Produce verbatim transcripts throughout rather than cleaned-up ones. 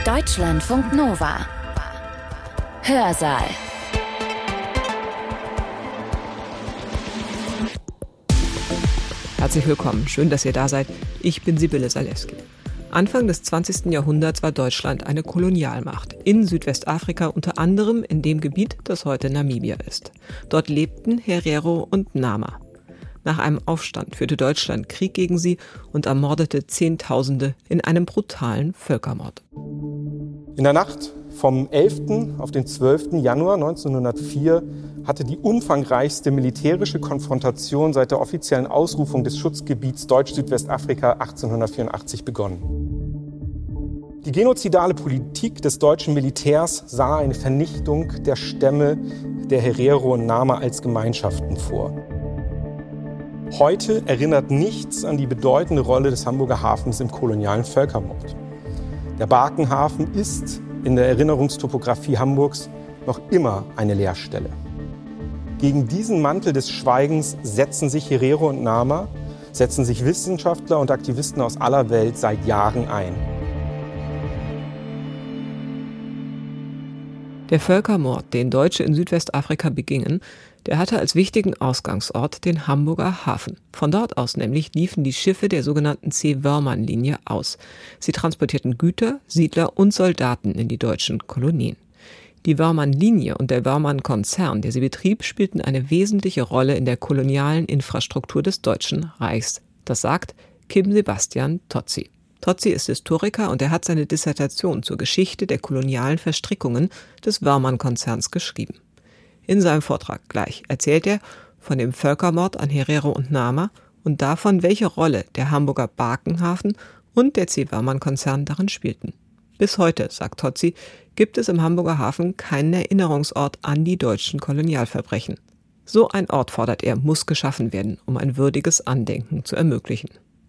Deutschlandfunk Nova. Hörsaal. Herzlich willkommen, schön, dass ihr da seid. Ich bin Sibylle Salewski. Anfang des zwanzigsten Jahrhunderts war Deutschland eine Kolonialmacht. In Südwestafrika, unter anderem in dem Gebiet, das heute Namibia ist. Dort lebten Herero und Nama. Nach einem Aufstand führte Deutschland Krieg gegen sie und ermordete Zehntausende in einem brutalen Völkermord. In der Nacht vom elften auf den zwölften Januar neunzehnhundertvier hatte die umfangreichste militärische Konfrontation seit der offiziellen Ausrufung des Schutzgebiets Deutsch-Südwestafrika achtzehnhundertvierundachtzig begonnen. Die genozidale Politik des deutschen Militärs sah eine Vernichtung der Stämme der Herero und Nama als Gemeinschaften vor. Heute erinnert nichts an die bedeutende Rolle des Hamburger Hafens im kolonialen Völkermord. Der Barkenhafen ist in der Erinnerungstopographie Hamburgs noch immer eine Leerstelle. Gegen diesen Mantel des Schweigens setzen sich Herero und Nama, setzen sich Wissenschaftler und Aktivisten aus aller Welt seit Jahren ein. Der Völkermord, den Deutsche in Südwestafrika begingen, der hatte als wichtigen Ausgangsort den Hamburger Hafen. Von dort aus nämlich liefen die Schiffe der sogenannten C-Wörmann-Linie aus. Sie transportierten Güter, Siedler und Soldaten in die deutschen Kolonien. Die Wörmann-Linie und der Wörmann-Konzern, der sie betrieb, spielten eine wesentliche Rolle in der kolonialen Infrastruktur des Deutschen Reichs. Das sagt Kim Sebastian Tozzi. Tozzi ist Historiker und er hat seine Dissertation zur Geschichte der kolonialen Verstrickungen des Wörmann-Konzerns geschrieben. In seinem Vortrag gleich erzählt er von dem Völkermord an Herero und Nama und davon, welche Rolle der Hamburger Barkenhafen und der C-Wörmann-Konzern darin spielten. Bis heute, sagt Tozzi, gibt es im Hamburger Hafen keinen Erinnerungsort an die deutschen Kolonialverbrechen. So ein Ort, fordert er, muss geschaffen werden, um ein würdiges Andenken zu ermöglichen.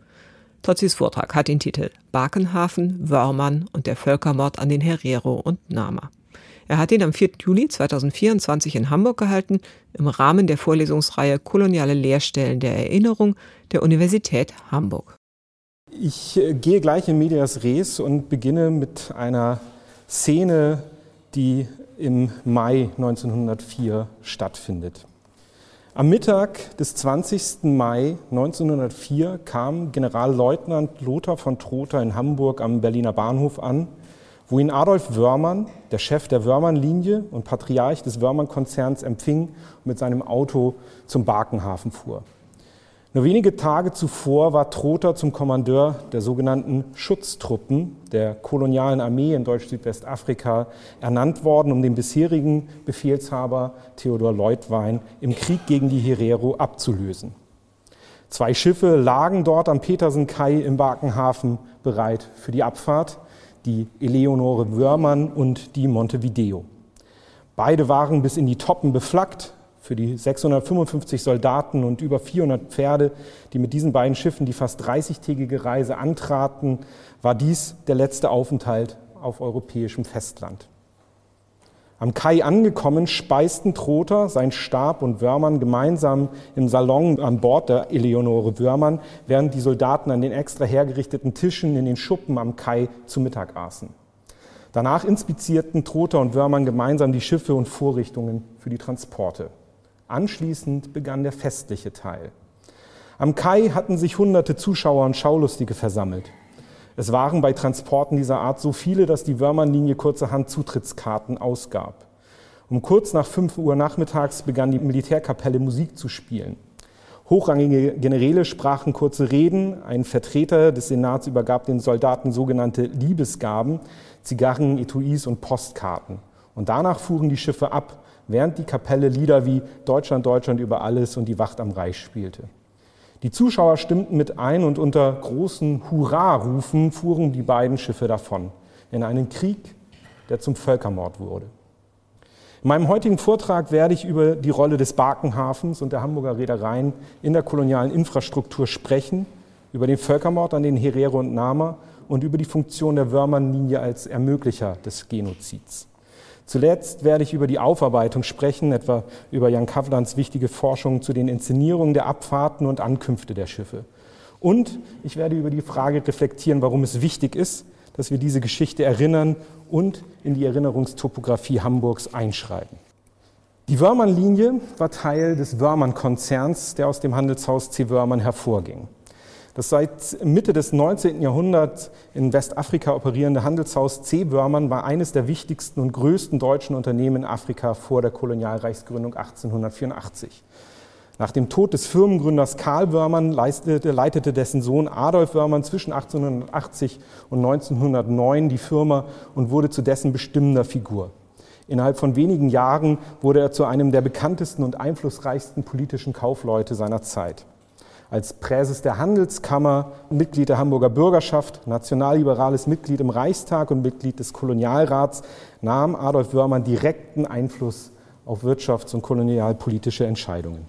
Tozzis Vortrag hat den Titel Barkenhafen, Wörmann und der Völkermord an den Herero und Nama. Er hat ihn am vierten Juli zweitausendvierundzwanzig in Hamburg gehalten, im Rahmen der Vorlesungsreihe Koloniale Leerstellen der Erinnerung der Universität Hamburg. Ich gehe gleich in medias res und beginne mit einer Szene, die im Mai neunzehnhundertvier stattfindet. Am Mittag des zwanzigsten Mai neunzehnhundertvier kam Generalleutnant Lothar von Trotha in Hamburg am Berliner Bahnhof an, wo ihn Adolf Wörmann, der Chef der Wörmann-Linie und Patriarch des Wörmann-Konzerns, empfing und mit seinem Auto zum Barkenhafen fuhr. Nur wenige Tage zuvor war Trotha zum Kommandeur der sogenannten Schutztruppen der kolonialen Armee in Deutsch-Südwestafrika ernannt worden, um den bisherigen Befehlshaber Theodor Leutwein im Krieg gegen die Herero abzulösen. Zwei Schiffe lagen dort am Petersen-Kai im Barkenhafen bereit für die Abfahrt, die Eleonore Wörmann und die Montevideo. Beide waren bis in die Toppen beflaggt. Für die sechshundertfünfundfünfzig Soldaten und über vierhundert Pferde, die mit diesen beiden Schiffen die fast dreißigtägige Reise antraten, war dies der letzte Aufenthalt auf europäischem Festland. Am Kai angekommen, speisten Trotha, sein Stab und Wörmann gemeinsam im Salon an Bord der Eleonore Wörmann, während die Soldaten an den extra hergerichteten Tischen in den Schuppen am Kai zu Mittag aßen. Danach inspizierten Trotha und Wörmann gemeinsam die Schiffe und Vorrichtungen für die Transporte. Anschließend begann der festliche Teil. Am Kai hatten sich hunderte Zuschauer und Schaulustige versammelt. Es waren bei Transporten dieser Art so viele, dass die Wörmann-Linie kurzerhand Zutrittskarten ausgab. Um kurz nach fünf Uhr nachmittags begann die Militärkapelle Musik zu spielen. Hochrangige Generäle sprachen kurze Reden, ein Vertreter des Senats übergab den Soldaten sogenannte Liebesgaben, Zigarren, Etuis und Postkarten. Und danach fuhren die Schiffe ab, während die Kapelle Lieder wie Deutschland, Deutschland über alles und die Wacht am Reich spielte. Die Zuschauer stimmten mit ein und unter großen Hurra-Rufen fuhren die beiden Schiffe davon in einen Krieg, der zum Völkermord wurde. In meinem heutigen Vortrag werde ich über die Rolle des Barkenhafens und der Hamburger Reedereien in der kolonialen Infrastruktur sprechen, über den Völkermord an den Herero und Nama und über die Funktion der Wörmann-Linie als Ermöglicher des Genozids. Zuletzt werde ich über die Aufarbeitung sprechen, etwa über Jan Kavlans wichtige Forschung zu den Inszenierungen der Abfahrten und Ankünfte der Schiffe. Und ich werde über die Frage reflektieren, warum es wichtig ist, dass wir diese Geschichte erinnern und in die Erinnerungstopographie Hamburgs einschreiben. Die Wörmann-Linie war Teil des Wörmann-Konzerns, der aus dem Handelshaus C. Wörmann hervorging. Das seit Mitte des neunzehnten Jahrhunderts in Westafrika operierende Handelshaus C. Wörmann war eines der wichtigsten und größten deutschen Unternehmen in Afrika vor der Kolonialreichsgründung achtzehnhundertvierundachtzig. Nach dem Tod des Firmengründers Karl Wörmann leitete, leitete dessen Sohn Adolf Wörmann zwischen achtzehnhundertachtzig und neunzehnhundertneun die Firma und wurde zu dessen bestimmender Figur. Innerhalb von wenigen Jahren wurde er zu einem der bekanntesten und einflussreichsten politischen Kaufleute seiner Zeit. Als Präses der Handelskammer, Mitglied der Hamburger Bürgerschaft, nationalliberales Mitglied im Reichstag und Mitglied des Kolonialrats nahm Adolf Wörmann direkten Einfluss auf wirtschafts- und kolonialpolitische Entscheidungen.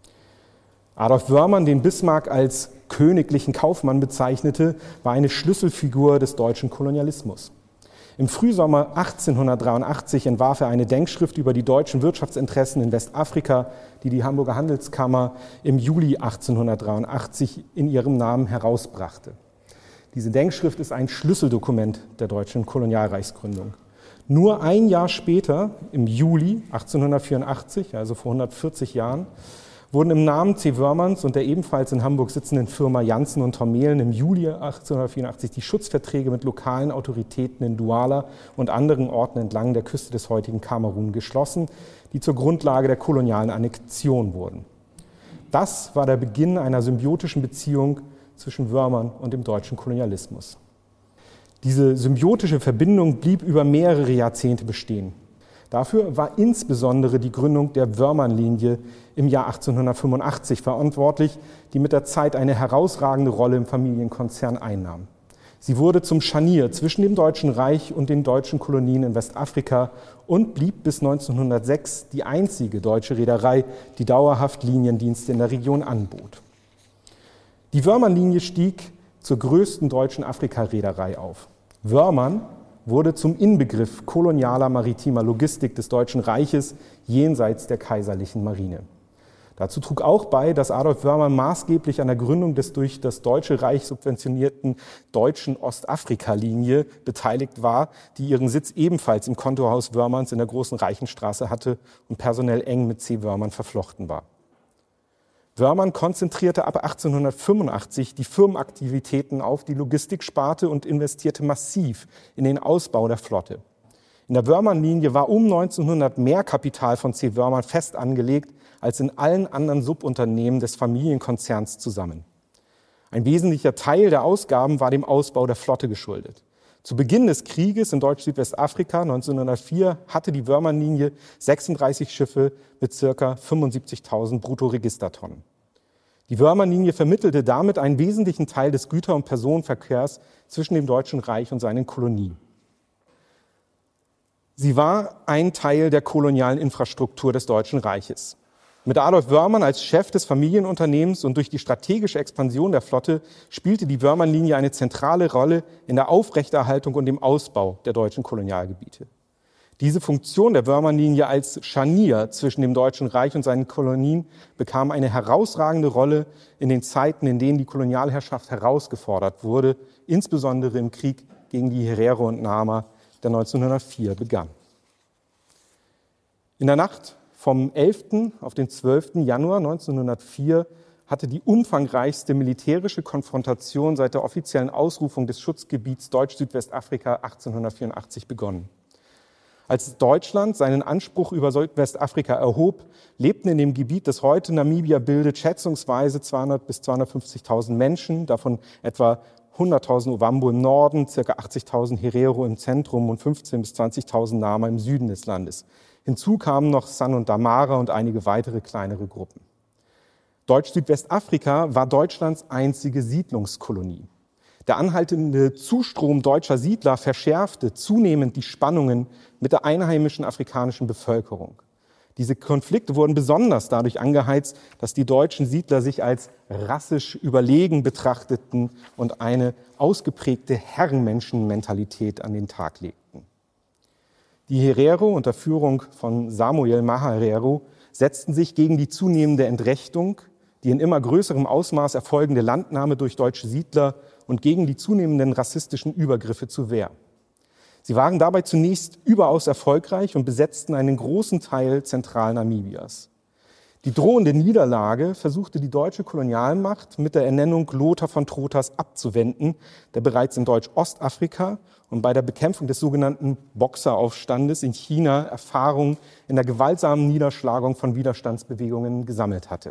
Adolf Wörmann, den Bismarck als königlichen Kaufmann bezeichnete, war eine Schlüsselfigur des deutschen Kolonialismus. Im Frühsommer achtzehnhundertdreiundachtzig entwarf er eine Denkschrift über die deutschen Wirtschaftsinteressen in Westafrika, die die Hamburger Handelskammer im Juli achtzehnhundertdreiundachtzig in ihrem Namen herausbrachte. Diese Denkschrift ist ein Schlüsseldokument der deutschen Kolonialreichsgründung. Nur ein Jahr später, im Juli achtzehnhundertvierundachtzig, also vor hundertvierzig Jahren, wurden im Namen C. Wörmanns und der ebenfalls in Hamburg sitzenden Firma Janssen und Tormelen im Juli achtzehnhundertvierundachtzig die Schutzverträge mit lokalen Autoritäten in Douala und anderen Orten entlang der Küste des heutigen Kamerun geschlossen, die zur Grundlage der kolonialen Annexion wurden. Das war der Beginn einer symbiotischen Beziehung zwischen Wörmann und dem deutschen Kolonialismus. Diese symbiotische Verbindung blieb über mehrere Jahrzehnte bestehen. Dafür war insbesondere die Gründung der Wörmann-Linie im Jahr achtzehnhundertfünfundachtzig verantwortlich, die mit der Zeit eine herausragende Rolle im Familienkonzern einnahm. Sie wurde zum Scharnier zwischen dem Deutschen Reich und den deutschen Kolonien in Westafrika und blieb bis neunzehnhundertsechs die einzige deutsche Reederei, die dauerhaft Liniendienste in der Region anbot. Die Wörmann-Linie stieg zur größten deutschen Afrika-Reederei auf. Wörmann wurde zum Inbegriff kolonialer maritimer Logistik des Deutschen Reiches jenseits der kaiserlichen Marine. Dazu trug auch bei, dass Adolf Wörmann maßgeblich an der Gründung des durch das Deutsche Reich subventionierten Deutschen Ostafrika-Linie beteiligt war, die ihren Sitz ebenfalls im Kontohaus Wörmanns in der Großen Reichenstraße hatte und personell eng mit C. Wörmann verflochten war. Wörmann konzentrierte ab achtzehnhundertfünfundachtzig die Firmenaktivitäten auf die Logistiksparte und investierte massiv in den Ausbau der Flotte. In der Wörmann-Linie war um neunzehnhundert mehr Kapital von C. Wörmann fest angelegt als in allen anderen Subunternehmen des Familienkonzerns zusammen. Ein wesentlicher Teil der Ausgaben war dem Ausbau der Flotte geschuldet. Zu Beginn des Krieges in Deutsch-Südwestafrika neunzehnhundertvier hatte die Wörmann-Linie sechsunddreißig Schiffe mit ca. fünfundsiebzigtausend Bruttoregistertonnen. Die Wörmann-Linie vermittelte damit einen wesentlichen Teil des Güter- und Personenverkehrs zwischen dem Deutschen Reich und seinen Kolonien. Sie war ein Teil der kolonialen Infrastruktur des Deutschen Reiches. Mit Adolf Wörmann als Chef des Familienunternehmens und durch die strategische Expansion der Flotte spielte die Wörmann-Linie eine zentrale Rolle in der Aufrechterhaltung und dem Ausbau der deutschen Kolonialgebiete. Diese Funktion der Wörmann-Linie als Scharnier zwischen dem Deutschen Reich und seinen Kolonien bekam eine herausragende Rolle in den Zeiten, in denen die Kolonialherrschaft herausgefordert wurde, insbesondere im Krieg gegen die Herero und Nama, der neunzehnhundertvier begann. In der Nacht vom elften auf den zwölften Januar neunzehnhundertvier hatte die umfangreichste militärische Konfrontation seit der offiziellen Ausrufung des Schutzgebiets Deutsch-Südwestafrika achtzehnhundertvierundachtzig begonnen. Als Deutschland seinen Anspruch über Südwestafrika erhob, lebten in dem Gebiet, das heute Namibia bildet, schätzungsweise zweihundert bis zweihundertfünfzigtausend Menschen, davon etwa hunderttausend Ovambo im Norden, ca. achtzigtausend Herero im Zentrum und fünfzehntausend bis zwanzigtausend Nama im Süden des Landes. Hinzu kamen noch San und Damara und einige weitere kleinere Gruppen. Deutsch-Südwestafrika war Deutschlands einzige Siedlungskolonie. Der anhaltende Zustrom deutscher Siedler verschärfte zunehmend die Spannungen mit der einheimischen afrikanischen Bevölkerung. Diese Konflikte wurden besonders dadurch angeheizt, dass die deutschen Siedler sich als rassisch überlegen betrachteten und eine ausgeprägte Herrenmenschenmentalität an den Tag legten. Die Herero unter Führung von Samuel Maha Herero setzten sich gegen die zunehmende Entrechtung, die in immer größerem Ausmaß erfolgende Landnahme durch deutsche Siedler und gegen die zunehmenden rassistischen Übergriffe zur Wehr. Sie waren dabei zunächst überaus erfolgreich und besetzten einen großen Teil Zentralnamibias. Die drohende Niederlage versuchte die deutsche Kolonialmacht mit der Ernennung Lothar von Trothas abzuwenden, der bereits in Deutsch-Ostafrika und bei der Bekämpfung des sogenannten Boxeraufstandes in China Erfahrung in der gewaltsamen Niederschlagung von Widerstandsbewegungen gesammelt hatte.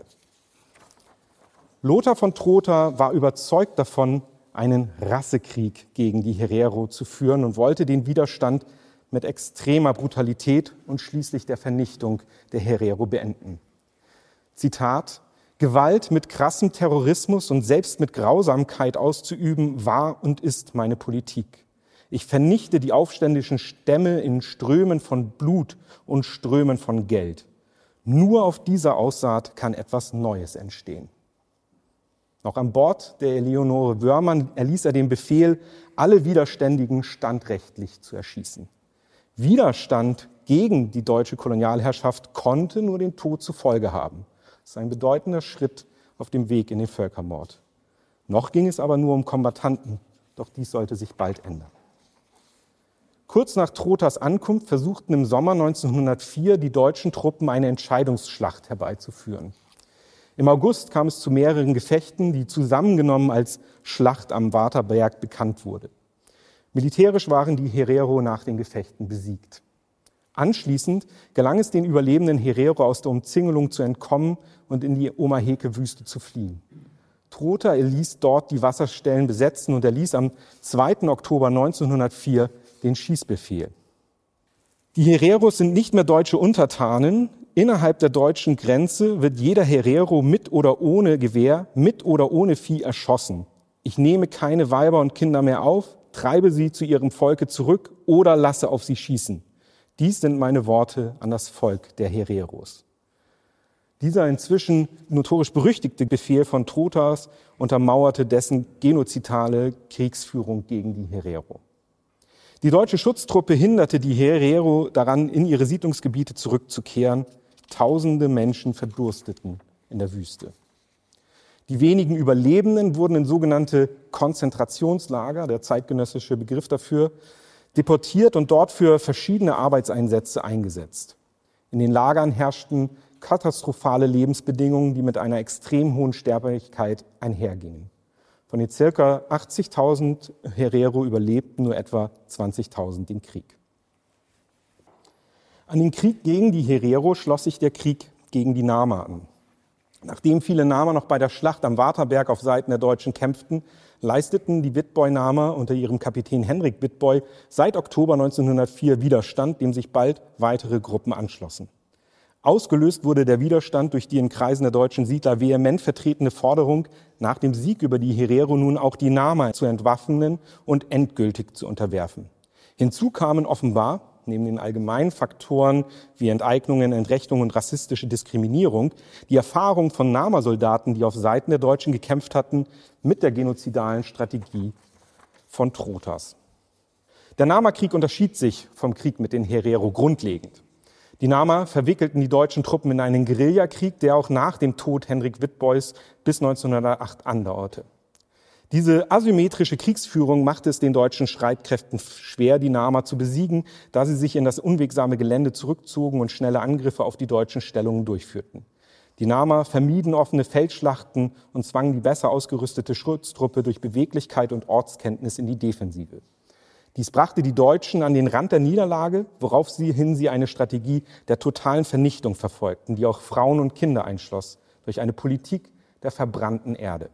Lothar von Trotha war überzeugt davon, einen Rassekrieg gegen die Herero zu führen und wollte den Widerstand mit extremer Brutalität und schließlich der Vernichtung der Herero beenden. Zitat: Gewalt mit krassem Terrorismus und selbst mit Grausamkeit auszuüben, war und ist meine Politik. Ich vernichte die aufständischen Stämme in Strömen von Blut und Strömen von Geld. Nur auf dieser Aussaat kann etwas Neues entstehen. Noch an Bord der Eleonore Wörmann erließ er den Befehl, alle Widerständigen standrechtlich zu erschießen. Widerstand gegen die deutsche Kolonialherrschaft konnte nur den Tod zur Folge haben. Das ist ein bedeutender Schritt auf dem Weg in den Völkermord. Noch ging es aber nur um Kombattanten, doch dies sollte sich bald ändern. Kurz nach Trothas Ankunft versuchten im Sommer neunzehnhundertvier die deutschen Truppen eine Entscheidungsschlacht herbeizuführen. Im August kam es zu mehreren Gefechten, die zusammengenommen als Schlacht am Waterberg bekannt wurde. Militärisch waren die Herero nach den Gefechten besiegt. Anschließend gelang es den überlebenden Herero aus der Umzingelung zu entkommen und in die Omaheke-Wüste zu fliehen. Trotha ließ dort die Wasserstellen besetzen und erließ am zweiten Oktober neunzehnhundertvier den Schießbefehl. Die Hereros sind nicht mehr deutsche Untertanen. Innerhalb der deutschen Grenze wird jeder Herero mit oder ohne Gewehr, mit oder ohne Vieh erschossen. Ich nehme keine Weiber und Kinder mehr auf, treibe sie zu ihrem Volke zurück oder lasse auf sie schießen. Dies sind meine Worte an das Volk der Hereros. Dieser inzwischen notorisch berüchtigte Befehl von Trothas untermauerte dessen genozidale Kriegsführung gegen die Herero. Die deutsche Schutztruppe hinderte die Herero daran, in ihre Siedlungsgebiete zurückzukehren. Tausende Menschen verdursteten in der Wüste. Die wenigen Überlebenden wurden in sogenannte Konzentrationslager, der zeitgenössische Begriff dafür, deportiert und dort für verschiedene Arbeitseinsätze eingesetzt. In den Lagern herrschten katastrophale Lebensbedingungen, die mit einer extrem hohen Sterblichkeit einhergingen. Von den ca. achtzigtausend Herero überlebten nur etwa zwanzigtausend den Krieg. An den Krieg gegen die Herero schloss sich der Krieg gegen die Nama an. Nachdem viele Nama noch bei der Schlacht am Waterberg auf Seiten der Deutschen kämpften, leisteten die Witbooi-Nama unter ihrem Kapitän Henrik Witbooi seit Oktober neunzehnhundertvier Widerstand, dem sich bald weitere Gruppen anschlossen. Ausgelöst wurde der Widerstand durch die in Kreisen der deutschen Siedler vehement vertretene Forderung, nach dem Sieg über die Herero nun auch die Nama zu entwaffnen und endgültig zu unterwerfen. Hinzu kamen offenbar, neben den allgemeinen Faktoren wie Enteignungen, Entrechtung und rassistische Diskriminierung, die Erfahrung von Nama-Soldaten, die auf Seiten der Deutschen gekämpft hatten, mit der genozidalen Strategie von Trothas. Der Nama-Krieg unterschied sich vom Krieg mit den Herero grundlegend. Die Nama verwickelten die deutschen Truppen in einen Guerillakrieg, der auch nach dem Tod Henrik Witbois bis neunzehnhundertacht andauerte. Diese asymmetrische Kriegsführung machte es den deutschen Streitkräften schwer, die Nama zu besiegen, da sie sich in das unwegsame Gelände zurückzogen und schnelle Angriffe auf die deutschen Stellungen durchführten. Die Nama vermieden offene Feldschlachten und zwangen die besser ausgerüstete Schutztruppe durch Beweglichkeit und Ortskenntnis in die Defensive. Dies brachte die Deutschen an den Rand der Niederlage, worauf sie hin sie eine Strategie der totalen Vernichtung verfolgten, die auch Frauen und Kinder einschloss, durch eine Politik der verbrannten Erde.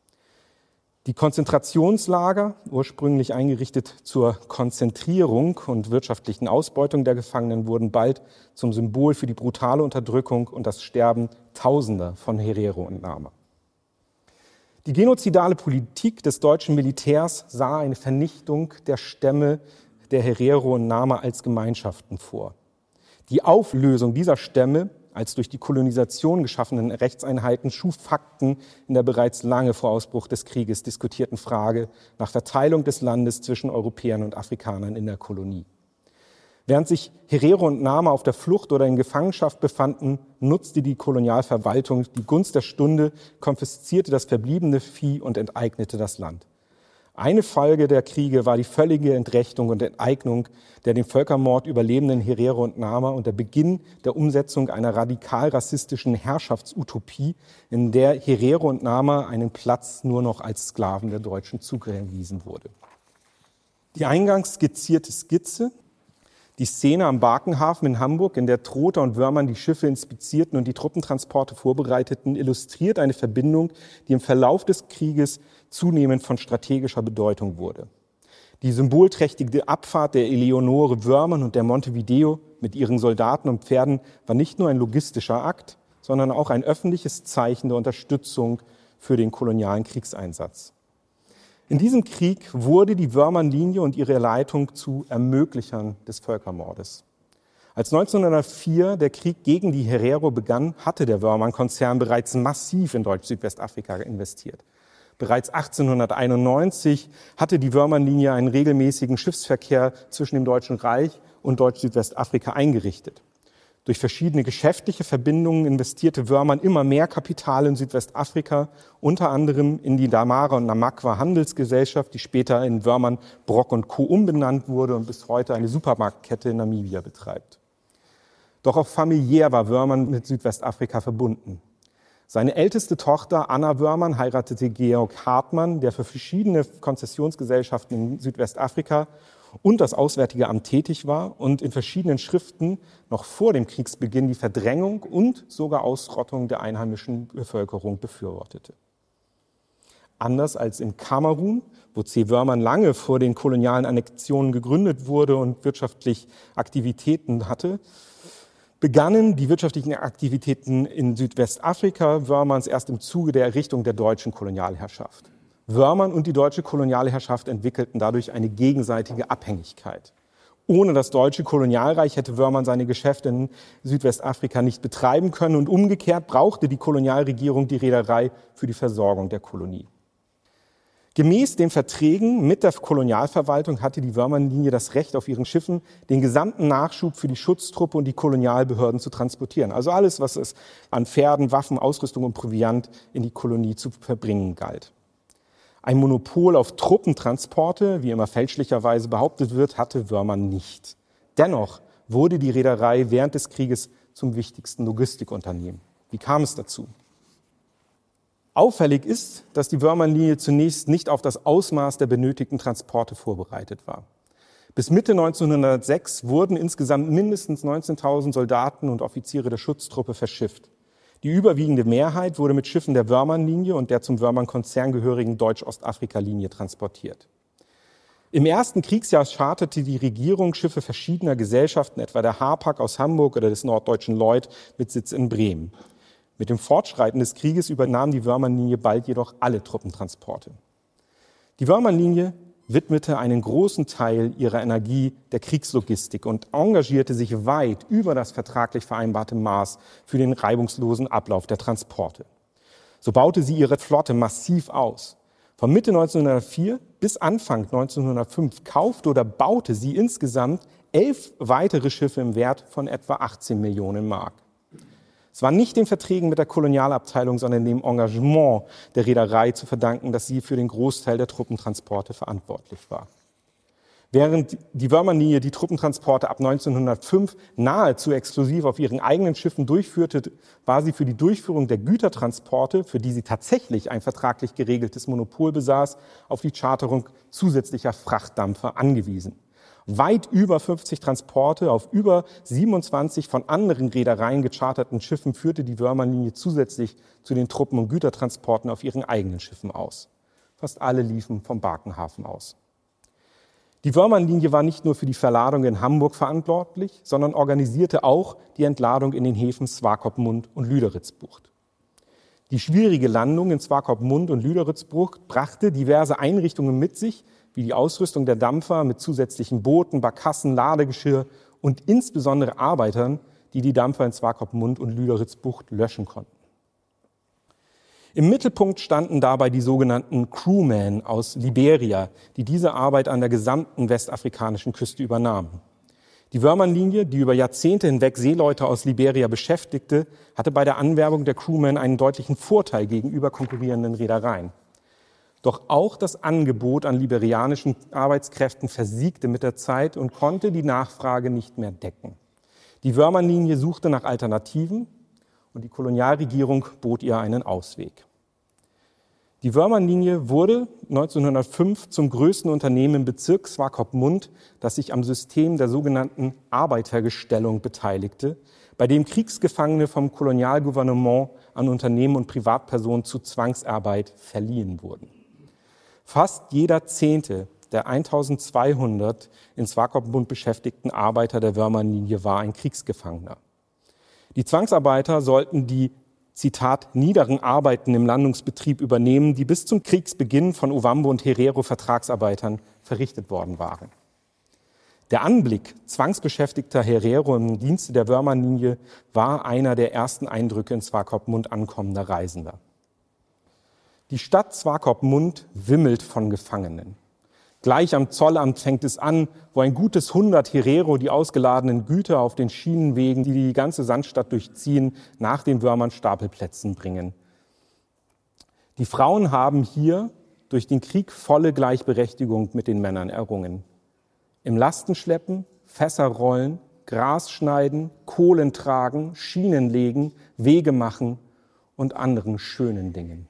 Die Konzentrationslager, ursprünglich eingerichtet zur Konzentrierung und wirtschaftlichen Ausbeutung der Gefangenen, wurden bald zum Symbol für die brutale Unterdrückung und das Sterben Tausender von Herero und Nama. Die genozidale Politik des deutschen Militärs sah eine Vernichtung der Stämme der Herero und Nama als Gemeinschaften vor. Die Auflösung dieser Stämme als durch die Kolonisation geschaffenen Rechtseinheiten schuf Fakten in der bereits lange vor Ausbruch des Krieges diskutierten Frage nach Verteilung des Landes zwischen Europäern und Afrikanern in der Kolonie. Während sich Herero und Nama auf der Flucht oder in Gefangenschaft befanden, nutzte die Kolonialverwaltung die Gunst der Stunde, konfiszierte das verbliebene Vieh und enteignete das Land. Eine Folge der Kriege war die völlige Entrechtung und Enteignung der dem Völkermord überlebenden Herero und Nama und der Beginn der Umsetzung einer radikal rassistischen Herrschaftsutopie, in der Herero und Nama einen Platz nur noch als Sklaven der Deutschen zugewiesen wurde. Die eingangs skizzierte Skizze, die Szene am Barkenhafen in Hamburg, in der Trotha und Wörmann die Schiffe inspizierten und die Truppentransporte vorbereiteten, illustriert eine Verbindung, die im Verlauf des Krieges zunehmend von strategischer Bedeutung wurde. Die symbolträchtige Abfahrt der Eleonore Wörmann und der Montevideo mit ihren Soldaten und Pferden war nicht nur ein logistischer Akt, sondern auch ein öffentliches Zeichen der Unterstützung für den kolonialen Kriegseinsatz. In diesem Krieg wurde die Wörmann-Linie und ihre Leitung zu Ermöglichern des Völkermordes. Als neunzehnhundertvier der Krieg gegen die Herero begann, hatte der Wörmann-Konzern bereits massiv in Deutsch-Südwestafrika investiert. Bereits achtzehnhunderteinundneunzig hatte die Wörmann-Linie einen regelmäßigen Schiffsverkehr zwischen dem Deutschen Reich und Deutsch-Südwestafrika eingerichtet. Durch verschiedene geschäftliche Verbindungen investierte Wörmann immer mehr Kapital in Südwestafrika, unter anderem in die Damara und Namakwa Handelsgesellschaft, die später in Wörmann, Brock und Co. umbenannt wurde und bis heute eine Supermarktkette in Namibia betreibt. Doch auch familiär war Wörmann mit Südwestafrika verbunden. Seine älteste Tochter Anna Wörmann heiratete Georg Hartmann, der für verschiedene Konzessionsgesellschaften in Südwestafrika und das Auswärtige Amt tätig war und in verschiedenen Schriften noch vor dem Kriegsbeginn die Verdrängung und sogar Ausrottung der einheimischen Bevölkerung befürwortete. Anders als in Kamerun, wo C. Wörmann lange vor den kolonialen Annexionen gegründet wurde und wirtschaftlich Aktivitäten hatte, begannen die wirtschaftlichen Aktivitäten in Südwestafrika Wörmanns erst im Zuge der Errichtung der deutschen Kolonialherrschaft. Wörmann und die deutsche Kolonialherrschaft entwickelten dadurch eine gegenseitige Abhängigkeit. Ohne das deutsche Kolonialreich hätte Wörmann seine Geschäfte in Südwestafrika nicht betreiben können und umgekehrt brauchte die Kolonialregierung die Reederei für die Versorgung der Kolonie. Gemäß den Verträgen mit der Kolonialverwaltung hatte die Wörmann-Linie das Recht, auf ihren Schiffen den gesamten Nachschub für die Schutztruppe und die Kolonialbehörden zu transportieren. Also alles, was es an Pferden, Waffen, Ausrüstung und Proviant in die Kolonie zu verbringen galt. Ein Monopol auf Truppentransporte, wie immer fälschlicherweise behauptet wird, hatte Wörmann nicht. Dennoch wurde die Reederei während des Krieges zum wichtigsten Logistikunternehmen. Wie kam es dazu? Auffällig ist, dass die Wörmann-Linie zunächst nicht auf das Ausmaß der benötigten Transporte vorbereitet war. Bis Mitte neunzehnhundertsechs wurden insgesamt mindestens neunzehntausend Soldaten und Offiziere der Schutztruppe verschifft. Die überwiegende Mehrheit wurde mit Schiffen der Wörmann-Linie und der zum Wörmann-Konzern gehörigen Deutsch-Ostafrika-Linie transportiert. Im ersten Kriegsjahr charterte die Regierung Schiffe verschiedener Gesellschaften, etwa der Hapag aus Hamburg oder des Norddeutschen Lloyd mit Sitz in Bremen. Mit dem Fortschreiten des Krieges übernahm die Wörmann-Linie bald jedoch alle Truppentransporte. Die Wörmann-Linie widmete einen großen Teil ihrer Energie der Kriegslogistik und engagierte sich weit über das vertraglich vereinbarte Maß für den reibungslosen Ablauf der Transporte. So baute sie ihre Flotte massiv aus. Von Mitte neunzehnhundertvier bis Anfang neunzehnhundertfünf kaufte oder baute sie insgesamt elf weitere Schiffe im Wert von etwa achtzehn Millionen Mark. Es war nicht den Verträgen mit der Kolonialabteilung, sondern dem Engagement der Reederei zu verdanken, dass sie für den Großteil der Truppentransporte verantwortlich war. Während die Wörmann-Linie die Truppentransporte ab neunzehnhundertfünf nahezu exklusiv auf ihren eigenen Schiffen durchführte, war sie für die Durchführung der Gütertransporte, für die sie tatsächlich ein vertraglich geregeltes Monopol besaß, auf die Charterung zusätzlicher Frachtdampfer angewiesen. Weit über fünfzig Transporte auf über siebenundzwanzig von anderen Reedereien gecharterten Schiffen führte die Wörmann-Linie zusätzlich zu den Truppen- und Gütertransporten auf ihren eigenen Schiffen aus. Fast alle liefen vom Barkenhafen aus. Die Wörmann-Linie war nicht nur für die Verladung in Hamburg verantwortlich, sondern organisierte auch die Entladung in den Häfen Swakopmund und Lüderitzbucht. Die schwierige Landung in Swakopmund und Lüderitzbucht brachte diverse Einrichtungen mit sich, wie die Ausrüstung der Dampfer mit zusätzlichen Booten, Barkassen, Ladegeschirr und insbesondere Arbeitern, die die Dampfer in Swakopmund und Lüderitzbucht löschen konnten. Im Mittelpunkt standen dabei die sogenannten Crewmen aus Liberia, die diese Arbeit an der gesamten westafrikanischen Küste übernahmen. Die Wörmann-Linie, die über Jahrzehnte hinweg Seeleute aus Liberia beschäftigte, hatte bei der Anwerbung der Crewmen einen deutlichen Vorteil gegenüber konkurrierenden Reedereien. Doch auch das Angebot an liberianischen Arbeitskräften versiegte mit der Zeit und konnte die Nachfrage nicht mehr decken. Die Wörmann-Linie suchte nach Alternativen und die Kolonialregierung bot ihr einen Ausweg. Die Wörmann-Linie wurde neunzehnhundertfünf zum größten Unternehmen im Bezirk Swakopmund, das sich am System der sogenannten Arbeitergestellung beteiligte, bei dem Kriegsgefangene vom Kolonialgouvernement an Unternehmen und Privatpersonen zu Zwangsarbeit verliehen wurden. Fast jeder Zehnte der eintausendzweihundert in Swakopmund beschäftigten Arbeiter der Wörmann-Linie war ein Kriegsgefangener. Die Zwangsarbeiter sollten die, Zitat, niederen Arbeiten im Landungsbetrieb übernehmen, die bis zum Kriegsbeginn von Ovambo und Herero Vertragsarbeitern verrichtet worden waren. Der Anblick zwangsbeschäftigter Herero im Dienste der Wörmann-Linie war einer der ersten Eindrücke in Swakopmund ankommender Reisender. Die Stadt Swakopmund wimmelt von Gefangenen. Gleich am Zollamt fängt es an, wo ein gutes hundert Herero die ausgeladenen Güter auf den Schienenwegen, die die ganze Sandstadt durchziehen, nach den Wörmann-Stapelplätzen bringen. Die Frauen haben hier durch den Krieg volle Gleichberechtigung mit den Männern errungen. Im Lastenschleppen, Fässer rollen, Gras schneiden, Kohlen tragen, Schienen legen, Wege machen und anderen schönen Dingen.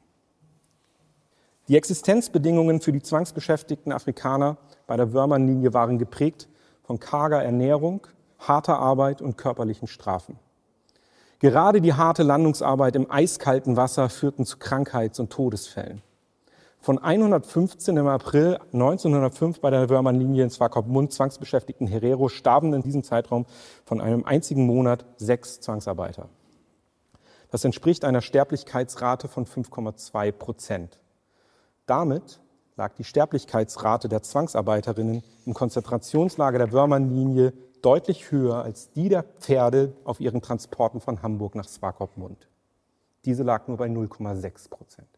Die Existenzbedingungen für die zwangsbeschäftigten Afrikaner bei der Wörmann-Linie waren geprägt von karger Ernährung, harter Arbeit und körperlichen Strafen. Gerade die harte Landungsarbeit im eiskalten Wasser führten zu Krankheits- und Todesfällen. Von hundertfünfzehn im April neunzehnhundertfünf bei der Wörmann-Linie in Swakopmund zwangsbeschäftigten Herero starben in diesem Zeitraum von einem einzigen Monat sechs Zwangsarbeiter. Das entspricht einer Sterblichkeitsrate von fünf Komma zwei Prozent. Damit lag die Sterblichkeitsrate der Zwangsarbeiterinnen im Konzentrationslager der Wörmann-Linie deutlich höher als die der Pferde auf ihren Transporten von Hamburg nach Swakopmund. Diese lag nur bei null Komma sechs Prozent.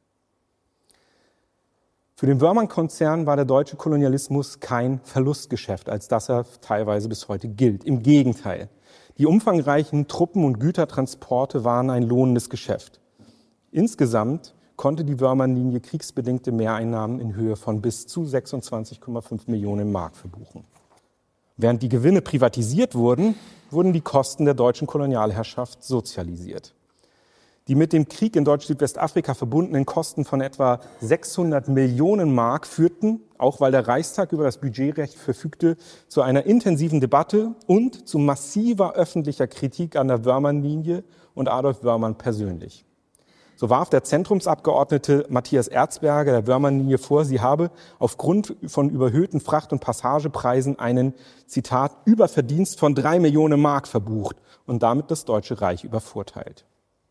Für den Wörmann-Konzern war der deutsche Kolonialismus kein Verlustgeschäft, als das er teilweise bis heute gilt. Im Gegenteil, die umfangreichen Truppen- und Gütertransporte waren ein lohnendes Geschäft. Insgesamt konnte die Wörmann-Linie kriegsbedingte Mehreinnahmen in Höhe von bis zu sechsundzwanzig Komma fünf Millionen Mark verbuchen. Während die Gewinne privatisiert wurden, wurden die Kosten der deutschen Kolonialherrschaft sozialisiert. Die mit dem Krieg in Deutsch-Südwestafrika verbundenen Kosten von etwa sechshundert Millionen Mark führten, auch weil der Reichstag über das Budgetrecht verfügte, zu einer intensiven Debatte und zu massiver öffentlicher Kritik an der Wörmann-Linie und Adolf Wörmann persönlich. So warf der Zentrumsabgeordnete Matthias Erzberger der Wörmann-Linie vor, sie habe aufgrund von überhöhten Fracht- und Passagepreisen einen, Zitat, Überverdienst von drei Millionen Mark verbucht und damit das Deutsche Reich übervorteilt.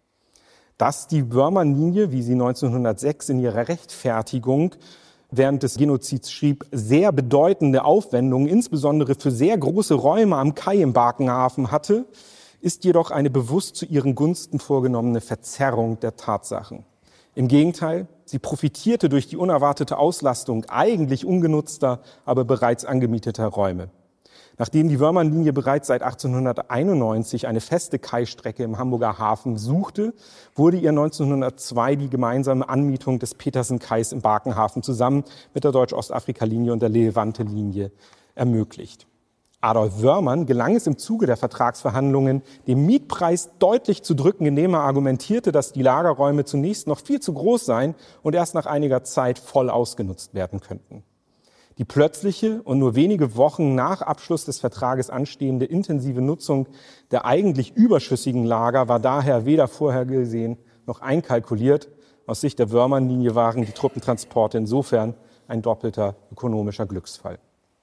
Dass die Wörmann-Linie, wie sie neunzehnhundertsechs in ihrer Rechtfertigung während des Genozids schrieb, sehr bedeutende Aufwendungen, insbesondere für sehr große Räume am Kai im Barkenhafen hatte, ist jedoch eine bewusst zu ihren Gunsten vorgenommene Verzerrung der Tatsachen. Im Gegenteil, sie profitierte durch die unerwartete Auslastung eigentlich ungenutzter, aber bereits angemieteter Räume. Nachdem die Wörmann-Linie bereits seit achtzehnhunderteinundneunzig eine feste Kaistrecke im Hamburger Hafen suchte, wurde ihr neunzehnhundertzwei die gemeinsame Anmietung des Petersen-Kais im Barkenhafen zusammen mit der Deutsch-Ostafrika-Linie und der Levante-Linie ermöglicht. Adolf Wörmann gelang es im Zuge der Vertragsverhandlungen, den Mietpreis deutlich zu drücken, indem er argumentierte, dass die Lagerräume zunächst noch viel zu groß seien und erst nach einiger Zeit voll ausgenutzt werden könnten. Die plötzliche und nur wenige Wochen nach Abschluss des Vertrages anstehende intensive Nutzung der eigentlich überschüssigen Lager war daher weder vorhergesehen noch einkalkuliert. Aus Sicht der Wörmann-Linie waren die Truppentransporte insofern ein doppelter ökonomischer Glücksfall.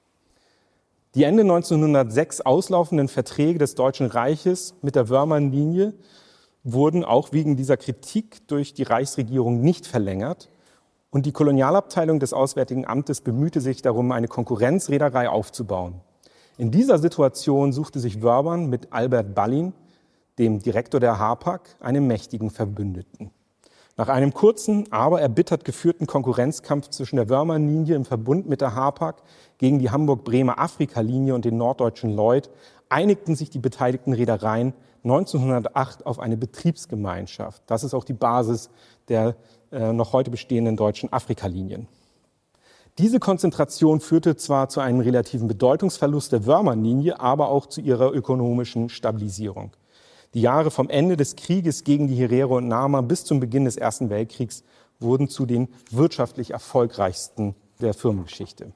Die Ende neunzehnhundertsechs auslaufenden Verträge des Deutschen Reiches mit der Wörmann-Linie wurden auch wegen dieser Kritik durch die Reichsregierung nicht verlängert. Und die Kolonialabteilung des Auswärtigen Amtes bemühte sich darum, eine Konkurrenzreederei aufzubauen. In dieser Situation suchte sich Wörmann mit Albert Ballin, dem Direktor der Hapag, einen mächtigen Verbündeten. Nach einem kurzen, aber erbittert geführten Konkurrenzkampf zwischen der Wörmann-Linie im Verbund mit der Hapag gegen die Hamburg-Bremer Afrika-Linie und den norddeutschen Lloyd einigten sich die beteiligten Reedereien neunzehnhundertacht auf eine Betriebsgemeinschaft. Das ist auch die Basis der äh, noch heute bestehenden deutschen Afrikalinien. Diese Konzentration führte zwar zu einem relativen Bedeutungsverlust der Wörmann-Linie, aber auch zu ihrer ökonomischen Stabilisierung. Die Jahre vom Ende des Krieges gegen die Herero und Nama bis zum Beginn des Ersten Weltkriegs wurden zu den wirtschaftlich erfolgreichsten der Firmengeschichte.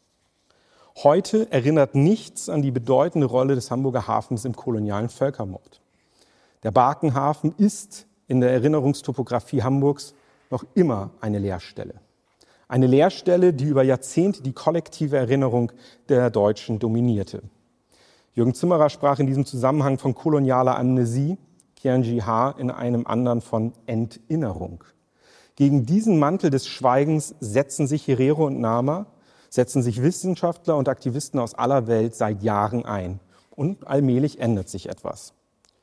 Heute erinnert nichts an die bedeutende Rolle des Hamburger Hafens im kolonialen Völkermord. Der Barkenhafen ist in der Erinnerungstopographie Hamburgs noch immer eine Leerstelle. Eine Leerstelle, die über Jahrzehnte die kollektive Erinnerung der Deutschen dominierte. Jürgen Zimmerer sprach in diesem Zusammenhang von kolonialer Amnesie, Kianji Ha in einem anderen von Entinnerung. Gegen diesen Mantel des Schweigens setzen sich Herero und Nama, setzen sich Wissenschaftler und Aktivisten aus aller Welt seit Jahren ein. Und allmählich ändert sich etwas.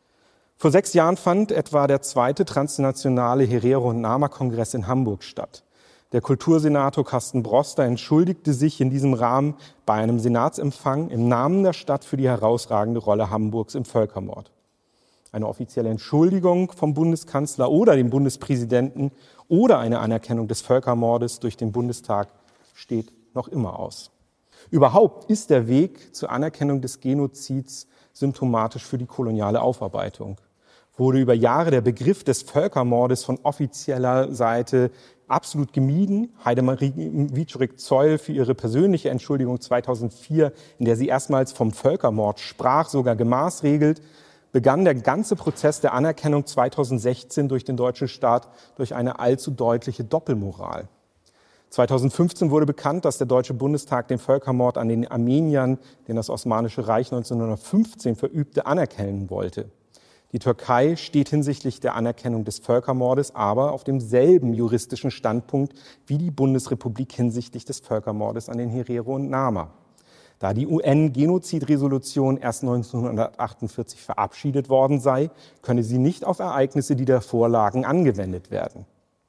Vor sechs Jahren fand etwa der zweite transnationale Herero- und Nama-Kongress in Hamburg statt. Der Kultursenator Carsten Broster entschuldigte sich in diesem Rahmen bei einem Senatsempfang im Namen der Stadt für die herausragende Rolle Hamburgs im Völkermord. Eine offizielle Entschuldigung vom Bundeskanzler oder dem Bundespräsidenten oder eine Anerkennung des Völkermordes durch den Bundestag steht noch immer aus. Überhaupt ist der Weg zur Anerkennung des Genozids symptomatisch für die koloniale Aufarbeitung. Wurde über Jahre der Begriff des Völkermordes von offizieller Seite absolut gemieden. Heidemarie Wieczorek-Zeul für ihre persönliche Entschuldigung zweitausendvier, in der sie erstmals vom Völkermord sprach, sogar gemaßregelt, begann der ganze Prozess der Anerkennung zweitausendsechzehn durch den deutschen Staat durch eine allzu deutliche Doppelmoral. zweitausendfünfzehn wurde bekannt, dass der Deutsche Bundestag den Völkermord an den Armeniern, den das Osmanische Reich neunzehnhundertfünfzehn verübte, anerkennen wollte. Die Türkei steht hinsichtlich der Anerkennung des Völkermordes aber auf demselben juristischen Standpunkt wie die Bundesrepublik hinsichtlich des Völkermordes an den Herero und Nama. Da die U N-Genozidresolution erst neunzehnhundertachtundvierzig verabschiedet worden sei, könne sie nicht auf Ereignisse, die davor lagen, angewendet werden.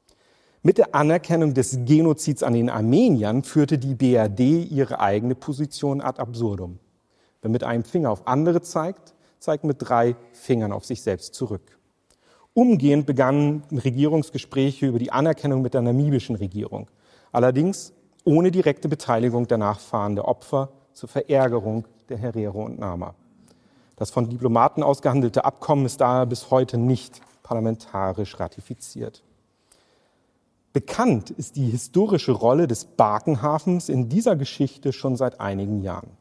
Mit der Anerkennung des Genozids an den Armeniern führte die B R D ihre eigene Position ad absurdum. Wer mit einem Finger auf andere zeigt, zeigt mit drei Fingern auf sich selbst zurück. Umgehend begannen Regierungsgespräche über die Anerkennung mit der namibischen Regierung, allerdings ohne direkte Beteiligung der Nachfahren der Opfer zur Verärgerung der Herero und Nama. Das von Diplomaten ausgehandelte Abkommen ist daher bis heute nicht parlamentarisch ratifiziert. Bekannt ist die historische Rolle des Barkenhafens in dieser Geschichte schon seit einigen Jahren.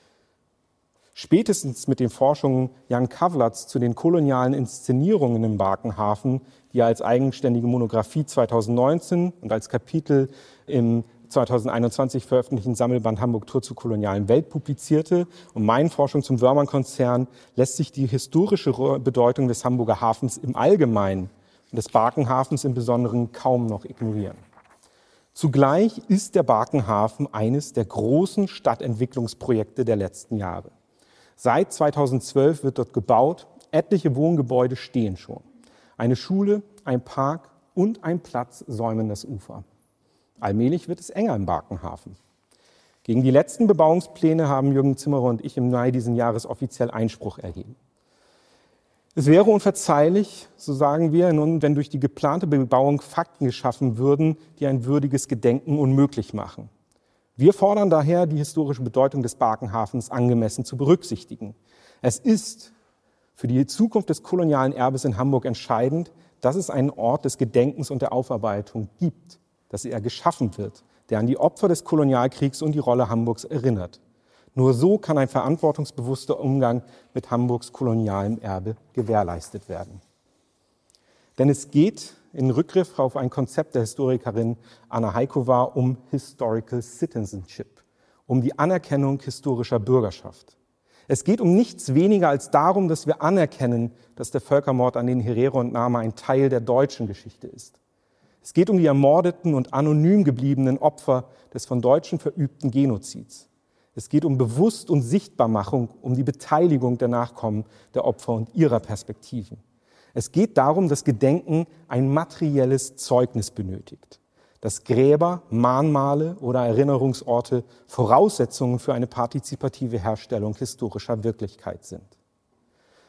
Spätestens mit den Forschungen Jan Kavlats zu den kolonialen Inszenierungen im Barkenhafen, die er als eigenständige Monographie zweitausendneunzehn und als Kapitel im zweitausendeinundzwanzig veröffentlichten Sammelband Hamburg Tour zur kolonialen Welt publizierte und meinen Forschung zum Wörmann-Konzern, lässt sich die historische Bedeutung des Hamburger Hafens im Allgemeinen und des Barkenhafens im Besonderen kaum noch ignorieren. Zugleich ist der Barkenhafen eines der großen Stadtentwicklungsprojekte der letzten Jahre. Seit zweitausendzwölf wird dort gebaut, etliche Wohngebäude stehen schon. Eine Schule, ein Park und ein Platz säumen das Ufer. Allmählich wird es enger im Barkenhafen. Gegen die letzten Bebauungspläne haben Jürgen Zimmerer und ich im Mai diesen Jahres offiziell Einspruch erheben. Es wäre unverzeihlich, so sagen wir, wenn durch die geplante Bebauung Fakten geschaffen würden, die ein würdiges Gedenken unmöglich machen. Wir fordern daher, die historische Bedeutung des Barkenhafens angemessen zu berücksichtigen. Es ist für die Zukunft des kolonialen Erbes in Hamburg entscheidend, dass es einen Ort des Gedenkens und der Aufarbeitung gibt, dass er geschaffen wird, der an die Opfer des Kolonialkriegs und die Rolle Hamburgs erinnert. Nur so kann ein verantwortungsbewusster Umgang mit Hamburgs kolonialem Erbe gewährleistet werden. Denn es geht in Rückgriff auf ein Konzept der Historikerin Anna Heikova um Historical Citizenship, um die Anerkennung historischer Bürgerschaft. Es geht um nichts weniger als darum, dass wir anerkennen, dass der Völkermord an den Herero und Nama ein Teil der deutschen Geschichte ist. Es geht um die ermordeten und anonym gebliebenen Opfer des von Deutschen verübten Genozids. Es geht um Bewusst- und Sichtbarmachung, um die Beteiligung der Nachkommen der Opfer und ihrer Perspektiven. Es geht darum, dass Gedenken ein materielles Zeugnis benötigt, dass Gräber, Mahnmale oder Erinnerungsorte Voraussetzungen für eine partizipative Herstellung historischer Wirklichkeit sind.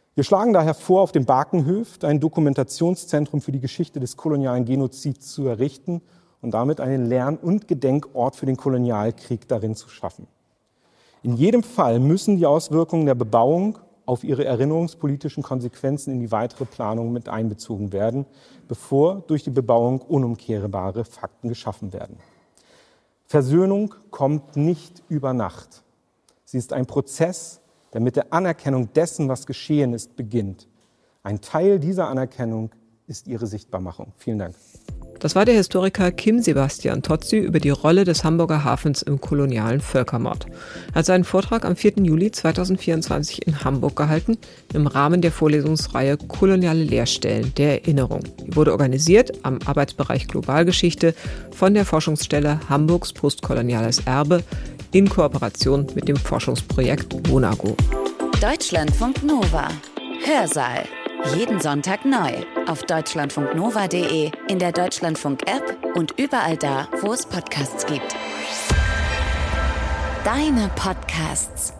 Wir schlagen daher vor, auf dem Barkenhöft ein Dokumentationszentrum für die Geschichte des kolonialen Genozids zu errichten und damit einen Lern- und Gedenkort für den Kolonialkrieg darin zu schaffen. In jedem Fall müssen die Auswirkungen der Bebauung auf ihre erinnerungspolitischen Konsequenzen in die weitere Planung mit einbezogen werden, bevor durch die Bebauung unumkehrbare Fakten geschaffen werden. Versöhnung kommt nicht über Nacht. Sie ist ein Prozess, der mit der Anerkennung dessen, was geschehen ist, beginnt. Ein Teil dieser Anerkennung ist ihre Sichtbarmachung. Vielen Dank. Das war der Historiker Kim Sebastian Tozzi über die Rolle des Hamburger Hafens im kolonialen Völkermord. Er hat seinen Vortrag am vierten Juli zweitausendvierundzwanzig in Hamburg gehalten, im Rahmen der Vorlesungsreihe Koloniale Leerstellen der Erinnerung. Die wurde organisiert am Arbeitsbereich Globalgeschichte von der Forschungsstelle Hamburgs postkoloniales Erbe in Kooperation mit dem Forschungsprojekt WONAGO. Deutschlandfunk Nova. Hörsaal. Jeden Sonntag neu auf deutschlandfunk nova punkt de, in der Deutschlandfunk-App und überall da, wo es Podcasts gibt. Deine Podcasts.